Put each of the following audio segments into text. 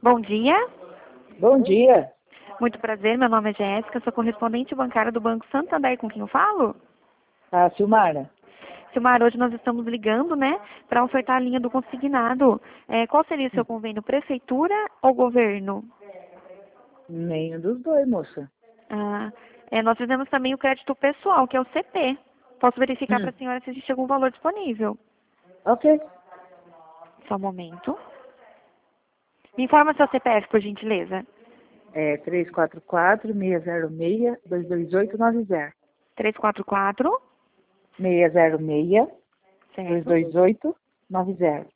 Bom dia. Bom dia. Muito prazer, meu nome é Jéssica, sou correspondente bancária do Banco Santander, com quem eu falo? Silmara. Silmar, hoje nós estamos ligando, né, para ofertar a linha do consignado. Qual seria o seu convênio, prefeitura ou governo? Nenhum dos dois, moça. Nós fizemos também o crédito pessoal, que é o CP. Posso verificar para a senhora se existe algum valor disponível? Ok. Só um momento. Me informa seu CPF, por gentileza. 344-606-22890. 344? 606-22890.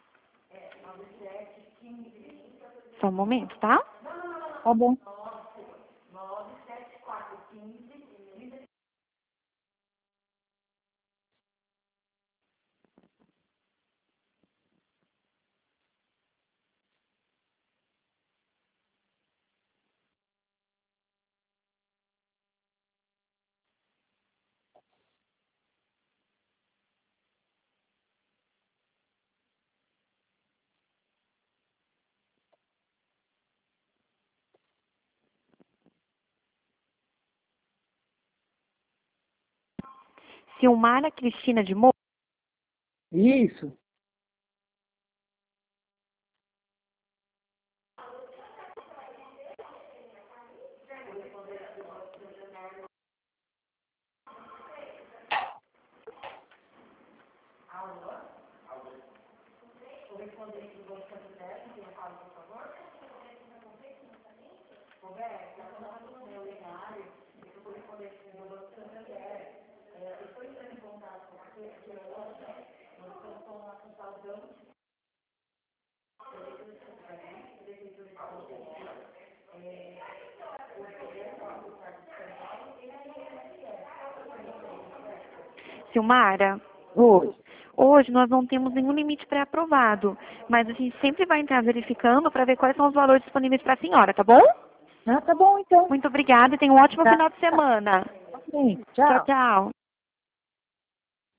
Só um momento, tá? Tá bom. Silmara Cristina de Moura. Isso. Silmara, Oi. hoje nós não temos nenhum limite pré-aprovado, mas a gente sempre vai entrar verificando para ver quais são os valores disponíveis para a senhora, tá bom? Tá bom então. Muito obrigada e tenha um ótimo Tá. final de semana. Ok. Tchau, Tchau. tchau.